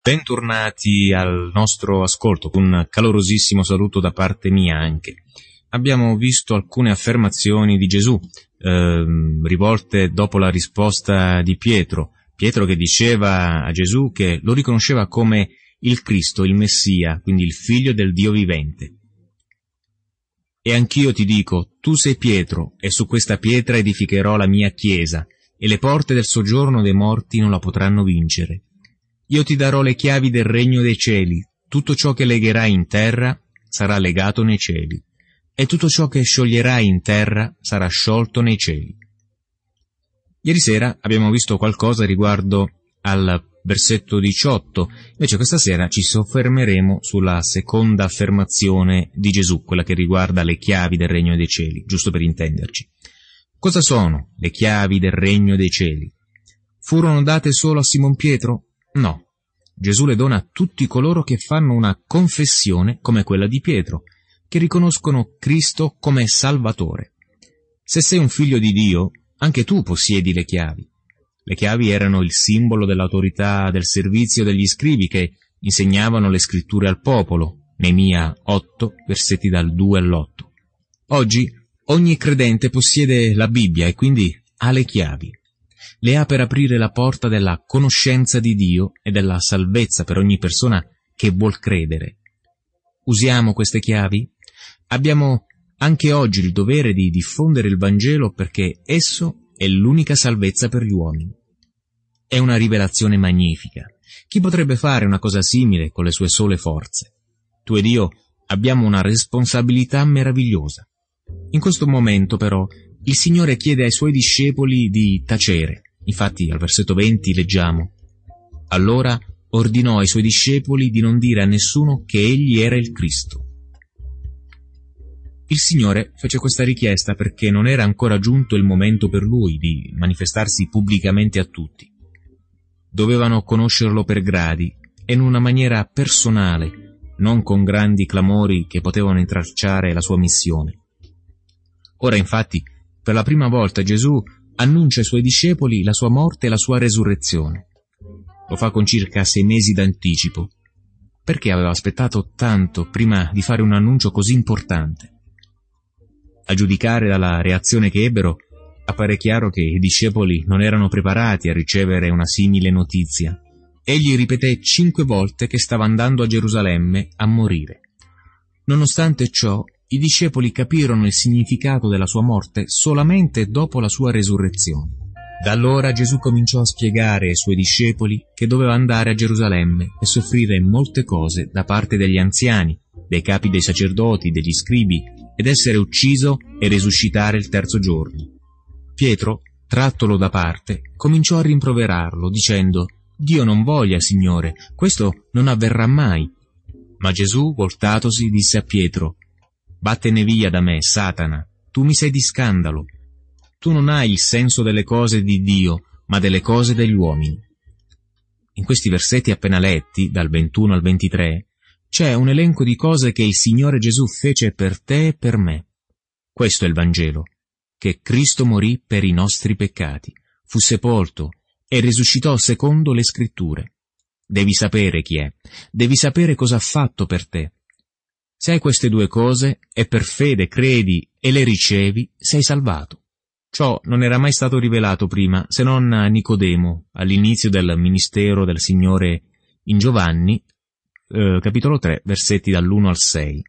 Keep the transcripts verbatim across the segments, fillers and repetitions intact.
Bentornati al nostro ascolto, con un calorosissimo saluto da parte mia anche. Abbiamo visto alcune affermazioni di Gesù, ehm, rivolte dopo la risposta di Pietro. Pietro che diceva a Gesù che lo riconosceva come il Cristo, il Messia, quindi il Figlio del Dio vivente. E anch'io ti dico, tu sei Pietro, e su questa pietra edificherò la mia chiesa, e le porte del soggiorno dei morti non la potranno vincere. Io ti darò le chiavi del regno dei cieli, tutto ciò che legherai in terra sarà legato nei cieli, e tutto ciò che scioglierai in terra sarà sciolto nei cieli. Ieri sera abbiamo visto qualcosa riguardo al versetto diciotto, invece questa sera ci soffermeremo sulla seconda affermazione di Gesù, quella che riguarda le chiavi del regno dei cieli, giusto per intenderci. Cosa sono le chiavi del regno dei cieli? Furono date solo a Simon Pietro? No. Gesù le dona a tutti coloro che fanno una confessione come quella di Pietro, che riconoscono Cristo come Salvatore. Se sei un figlio di Dio, anche tu possiedi le chiavi. Le chiavi erano il simbolo dell'autorità del servizio degli scribi che insegnavano le scritture al popolo, Neemia otto, versetti dal due all'otto. Oggi ogni credente possiede la Bibbia e quindi ha le chiavi. Le ha per aprire la porta della conoscenza di Dio e della salvezza per ogni persona che vuol credere. Usiamo queste chiavi? Abbiamo anche oggi il dovere di diffondere il Vangelo perché esso è l'unica salvezza per gli uomini. È una rivelazione magnifica. Chi potrebbe fare una cosa simile con le sue sole forze? Tu ed io abbiamo una responsabilità meravigliosa. In questo momento, però, il Signore chiede ai Suoi discepoli di tacere. Infatti, al versetto venti leggiamo: «Allora ordinò ai Suoi discepoli di non dire a nessuno che Egli era il Cristo». Il Signore fece questa richiesta perché non era ancora giunto il momento per Lui di manifestarsi pubblicamente a tutti. Dovevano conoscerlo per gradi e in una maniera personale, non con grandi clamori che potevano intralciare la Sua missione. Ora, infatti, per la prima volta Gesù annuncia ai Suoi discepoli la Sua morte e la Sua resurrezione. Lo fa con circa sei mesi d'anticipo. Perché aveva aspettato tanto prima di fare un annuncio così importante? A giudicare dalla reazione che ebbero, appare chiaro che i discepoli non erano preparati a ricevere una simile notizia. Egli ripeté cinque volte che stava andando a Gerusalemme a morire. Nonostante ciò, i discepoli capirono il significato della sua morte solamente dopo la sua resurrezione. Da allora Gesù cominciò a spiegare ai suoi discepoli che doveva andare a Gerusalemme e soffrire molte cose da parte degli anziani, dei capi dei sacerdoti, degli scribi, ed essere ucciso e risuscitare il terzo giorno. Pietro, trattolo da parte, cominciò a rimproverarlo, dicendo: «Dio non voglia, Signore, questo non avverrà mai». Ma Gesù, voltatosi, disse a Pietro: «Vattene via da me, Satana, tu mi sei di scandalo. Tu non hai il senso delle cose di Dio, ma delle cose degli uomini». In questi versetti appena letti, dal ventuno al ventitré, c'è un elenco di cose che il Signore Gesù fece per te e per me. Questo è il Vangelo, che Cristo morì per i nostri peccati, fu sepolto e risuscitò secondo le Scritture. Devi sapere chi è, devi sapere cosa ha fatto per te. Se hai queste due cose e per fede credi e le ricevi, sei salvato. Ciò non era mai stato rivelato prima, se non a Nicodemo, all'inizio del ministero del Signore in Giovanni, eh, capitolo tre, versetti dall'uno al sei.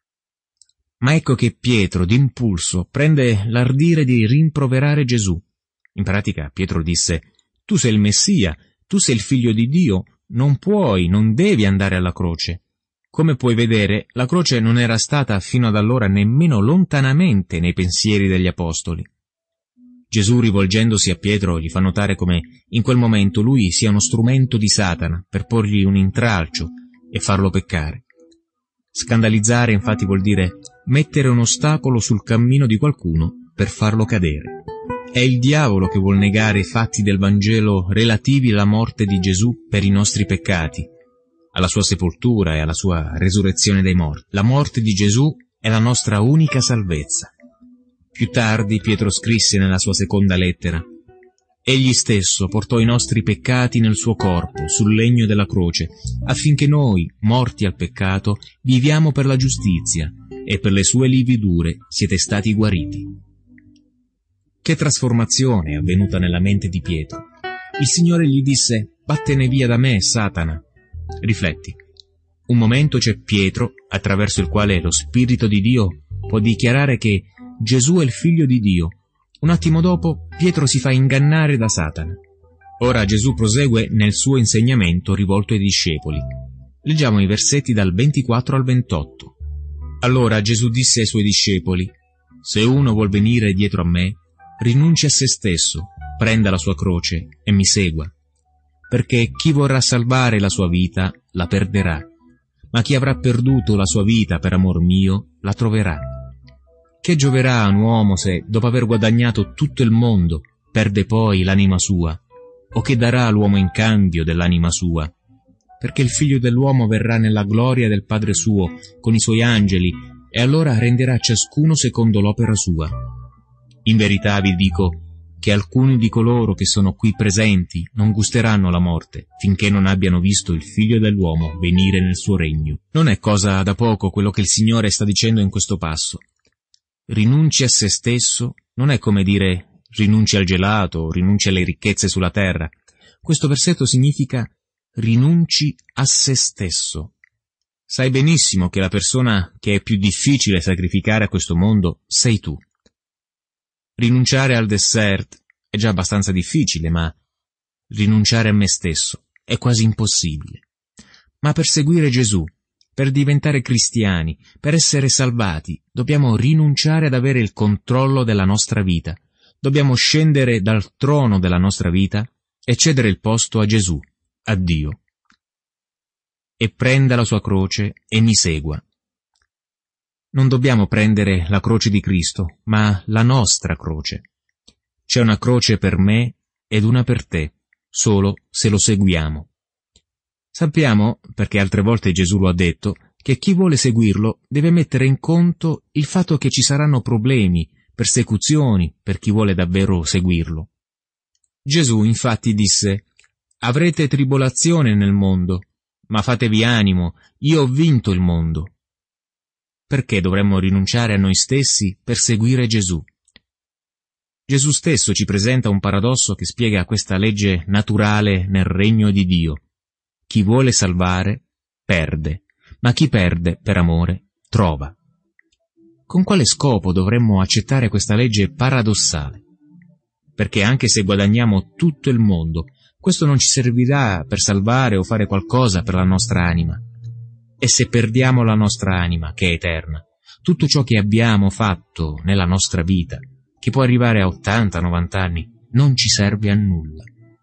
Ma ecco che Pietro, d'impulso, prende l'ardire di rimproverare Gesù. In pratica, Pietro disse: «Tu sei il Messia, tu sei il Figlio di Dio, non puoi, non devi andare alla croce». Come puoi vedere, la croce non era stata fino ad allora nemmeno lontanamente nei pensieri degli apostoli. Gesù, rivolgendosi a Pietro, gli fa notare come in quel momento lui sia uno strumento di Satana per porgli un intralcio e farlo peccare. Scandalizzare, infatti, vuol dire mettere un ostacolo sul cammino di qualcuno per farlo cadere. È il diavolo che vuol negare i fatti del Vangelo relativi alla morte di Gesù per i nostri peccati, alla sua sepoltura e alla sua resurrezione dai morti. La morte di Gesù è la nostra unica salvezza. Più tardi Pietro scrisse nella sua seconda lettera: Egli stesso portò i nostri peccati nel suo corpo, sul legno della croce, affinché noi, morti al peccato, viviamo per la giustizia, e per le sue lividure siete stati guariti. Che trasformazione è avvenuta nella mente di Pietro! Il Signore gli disse: «Vattene via da me, Satana». Rifletti. Un momento c'è Pietro, attraverso il quale lo Spirito di Dio può dichiarare che Gesù è il Figlio di Dio. Un attimo dopo, Pietro si fa ingannare da Satana. Ora Gesù prosegue nel suo insegnamento rivolto ai discepoli. Leggiamo i versetti dal ventiquattro al ventotto. Allora Gesù disse ai suoi discepoli: «Se uno vuol venire dietro a me, rinunci a se stesso, prenda la sua croce e mi segua. Perché chi vorrà salvare la sua vita la perderà, ma chi avrà perduto la sua vita per amor mio la troverà. Che gioverà a un uomo se, dopo aver guadagnato tutto il mondo, perde poi l'anima sua? O che darà l'uomo in cambio dell'anima sua? Perché il Figlio dell'uomo verrà nella gloria del Padre suo, con i suoi angeli, e allora renderà ciascuno secondo l'opera sua. In verità vi dico che alcuni di coloro che sono qui presenti non gusteranno la morte, finché non abbiano visto il Figlio dell'uomo venire nel suo regno». Non è cosa da poco quello che il Signore sta dicendo in questo passo. Rinunci a se stesso non è come dire rinunci al gelato o rinunci alle ricchezze sulla terra. Questo versetto significa rinunci a se stesso. Sai benissimo che la persona che è più difficile sacrificare a questo mondo sei tu. Rinunciare al dessert è già abbastanza difficile, ma rinunciare a me stesso è quasi impossibile. Ma per seguire Gesù, per diventare cristiani, per essere salvati, dobbiamo rinunciare ad avere il controllo della nostra vita. Dobbiamo scendere dal trono della nostra vita e cedere il posto a Gesù, a Dio. E prenda la sua croce e mi segua. Non dobbiamo prendere la croce di Cristo, ma la nostra croce. C'è una croce per me ed una per te, solo se lo seguiamo. Sappiamo, perché altre volte Gesù lo ha detto, che chi vuole seguirlo deve mettere in conto il fatto che ci saranno problemi, persecuzioni per chi vuole davvero seguirlo. Gesù infatti disse: «Avrete tribolazione nel mondo, ma fatevi animo, io ho vinto il mondo». Perché dovremmo rinunciare a noi stessi per seguire Gesù? Gesù stesso ci presenta un paradosso che spiega questa legge naturale nel regno di Dio. Chi vuole salvare, perde, ma chi perde per amore, trova. Con quale scopo dovremmo accettare questa legge paradossale? Perché anche se guadagniamo tutto il mondo, questo non ci servirà per salvare o fare qualcosa per la nostra anima. E se perdiamo la nostra anima, che è eterna, tutto ciò che abbiamo fatto nella nostra vita, che può arrivare a ottanta novanta anni, non ci serve a nulla.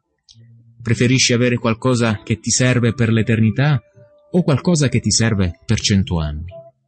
Preferisci avere qualcosa che ti serve per l'eternità o qualcosa che ti serve per cento anni?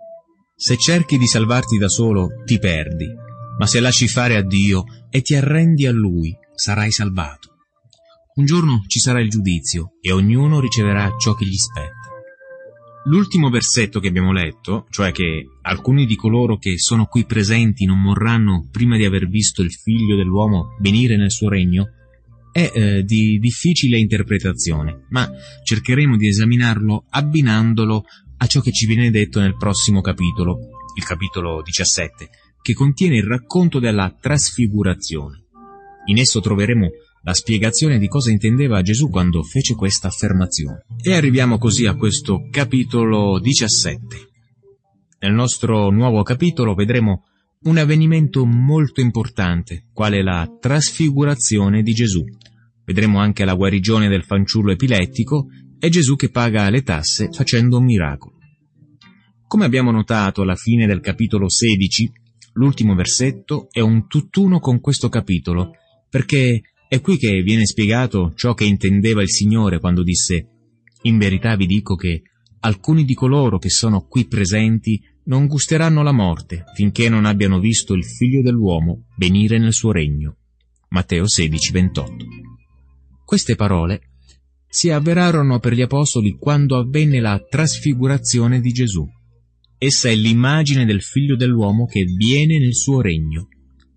Se cerchi di salvarti da solo, ti perdi, ma se lasci fare a Dio e ti arrendi a Lui, sarai salvato. Un giorno ci sarà il giudizio e ognuno riceverà ciò che gli spetta. L'ultimo versetto che abbiamo letto, cioè che alcuni di coloro che sono qui presenti non morranno prima di aver visto il Figlio dell'uomo venire nel suo regno, è eh, di difficile interpretazione, ma cercheremo di esaminarlo abbinandolo a ciò che ci viene detto nel prossimo capitolo, il capitolo diciassette, che contiene il racconto della trasfigurazione. In esso troveremo la spiegazione di cosa intendeva Gesù quando fece questa affermazione. E arriviamo così a questo capitolo diciassette. Nel nostro nuovo capitolo vedremo un avvenimento molto importante, quale la trasfigurazione di Gesù. Vedremo anche la guarigione del fanciullo epilettico e Gesù che paga le tasse facendo un miracolo. Come abbiamo notato alla fine del capitolo sedici, l'ultimo versetto è un tutt'uno con questo capitolo, perché è qui che viene spiegato ciò che intendeva il Signore quando disse: «In verità vi dico che alcuni di coloro che sono qui presenti non gusteranno la morte finché non abbiano visto il Figlio dell'uomo venire nel suo regno». Matteo sedici ventotto. Queste parole si avverarono per gli apostoli quando avvenne la trasfigurazione di Gesù. Essa è l'immagine del Figlio dell'uomo che viene nel suo regno.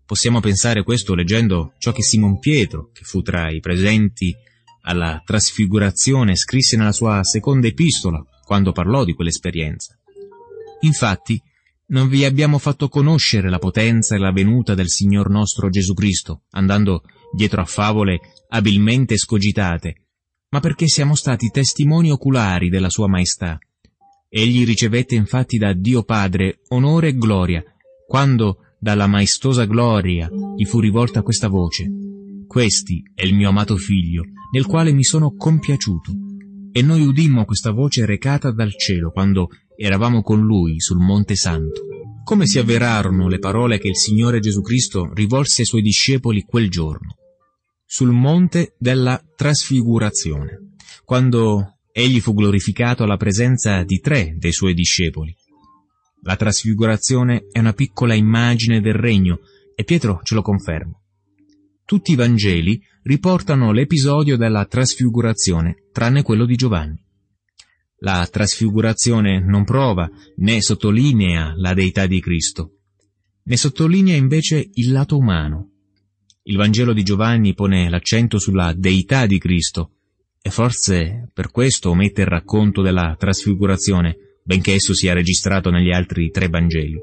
Possiamo pensare questo leggendo ciò che Simon Pietro, che fu tra i presenti alla trasfigurazione, scrisse nella sua seconda epistola, quando parlò di quell'esperienza. Infatti, non vi abbiamo fatto conoscere la potenza e la venuta del Signor nostro Gesù Cristo, andando dietro a favole abilmente scogitate, ma perché siamo stati testimoni oculari della sua maestà. Egli ricevette infatti da Dio Padre onore e gloria, quando dalla maestosa gloria gli fu rivolta questa voce: «Questi è il mio amato figlio, nel quale mi sono compiaciuto». E noi udimmo questa voce recata dal cielo quando eravamo con lui sul Monte Santo. Come si avverarono le parole che il Signore Gesù Cristo rivolse ai suoi discepoli quel giorno, sul Monte della Trasfigurazione, quando egli fu glorificato alla presenza di tre dei suoi discepoli. La trasfigurazione è una piccola immagine del regno, e Pietro ce lo conferma. Tutti i Vangeli riportano l'episodio della trasfigurazione, tranne quello di Giovanni. La trasfigurazione non prova né sottolinea la deità di Cristo, ne sottolinea invece il lato umano. Il Vangelo di Giovanni pone l'accento sulla deità di Cristo, e forse per questo omette il racconto della trasfigurazione, benché esso sia registrato negli altri tre Vangeli.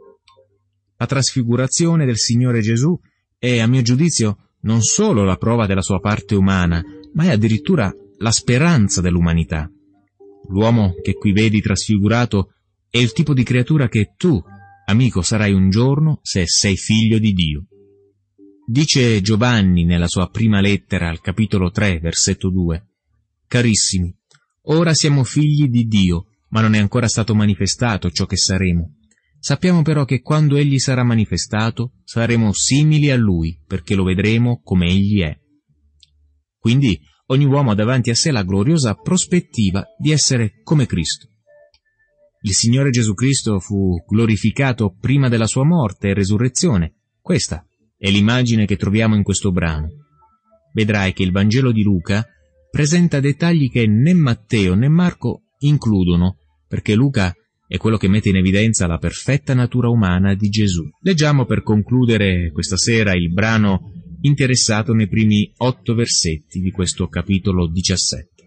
La trasfigurazione del Signore Gesù è, a mio giudizio, non solo la prova della sua parte umana, ma è addirittura la speranza dell'umanità. L'uomo che qui vedi trasfigurato è il tipo di creatura che tu, amico, sarai un giorno se sei figlio di Dio. Dice Giovanni nella sua prima lettera al capitolo tre, versetto due: «Carissimi, ora siamo figli di Dio, ma non è ancora stato manifestato ciò che saremo. Sappiamo però che quando Egli sarà manifestato, saremo simili a Lui, perché lo vedremo come Egli è». Quindi ogni uomo ha davanti a sé la gloriosa prospettiva di essere come Cristo. Il Signore Gesù Cristo fu glorificato prima della sua morte e resurrezione. Questa è l'immagine che troviamo in questo brano. Vedrai che il Vangelo di Luca presenta dettagli che né Matteo né Marco includono, perché Luca è quello che mette in evidenza la perfetta natura umana di Gesù. Leggiamo per concludere questa sera il brano interessato nei primi otto versetti di questo capitolo diciassette.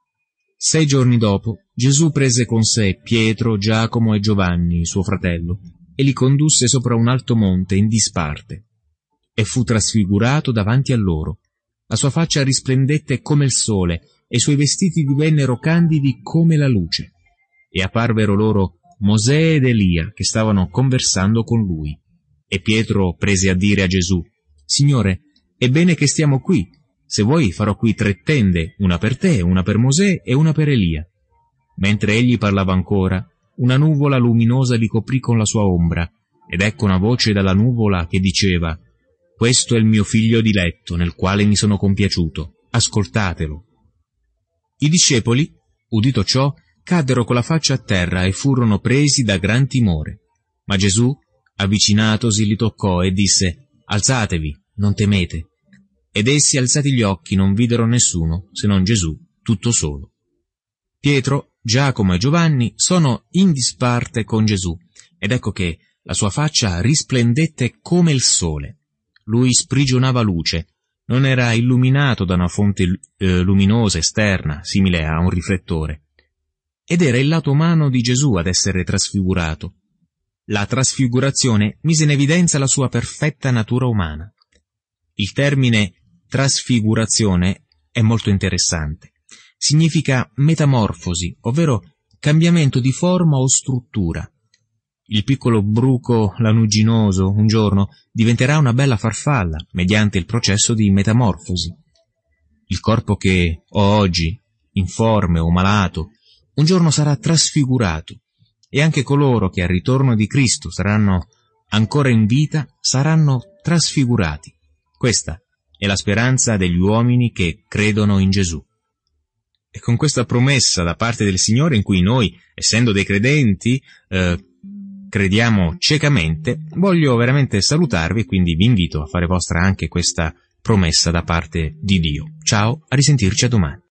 Sei giorni dopo, Gesù prese con sé Pietro, Giacomo e Giovanni, suo fratello, e li condusse sopra un alto monte in disparte, e fu trasfigurato davanti a loro. La sua faccia risplendette come il sole, e i suoi vestiti divennero candidi come la luce. E apparvero loro Mosè ed Elia, che stavano conversando con lui. E Pietro prese a dire a Gesù: «Signore, è bene che stiamo qui. Se vuoi farò qui tre tende, una per te, una per Mosè e una per Elia». Mentre egli parlava ancora, una nuvola luminosa li coprì con la sua ombra, ed ecco una voce dalla nuvola che diceva: «Questo è il mio figlio diletto, nel quale mi sono compiaciuto. Ascoltatelo». I discepoli, udito ciò, caddero con la faccia a terra e furono presi da gran timore. Ma Gesù, avvicinatosi, li toccò e disse: «Alzatevi, non temete». Ed essi, alzati gli occhi, non videro nessuno, se non Gesù, tutto solo. Pietro, Giacomo e Giovanni sono in disparte con Gesù, ed ecco che la sua faccia risplendette come il sole. Lui sprigionava luce, non era illuminato da una fonte eh, luminosa esterna, simile a un riflettore. Ed era il lato umano di Gesù ad essere trasfigurato. La trasfigurazione mise in evidenza la sua perfetta natura umana. Il termine trasfigurazione è molto interessante. Significa metamorfosi, ovvero cambiamento di forma o struttura. Il piccolo bruco lanuginoso un giorno diventerà una bella farfalla mediante il processo di metamorfosi. Il corpo che ho oggi, informe o malato, un giorno sarà trasfigurato, e anche coloro che al ritorno di Cristo saranno ancora in vita saranno trasfigurati. Questa è la speranza degli uomini che credono in Gesù. E con questa promessa da parte del Signore, in cui noi, essendo dei credenti, eh, crediamo ciecamente, voglio veramente salutarvi, quindi vi invito a fare vostra anche questa promessa da parte di Dio. Ciao, a risentirci a domani.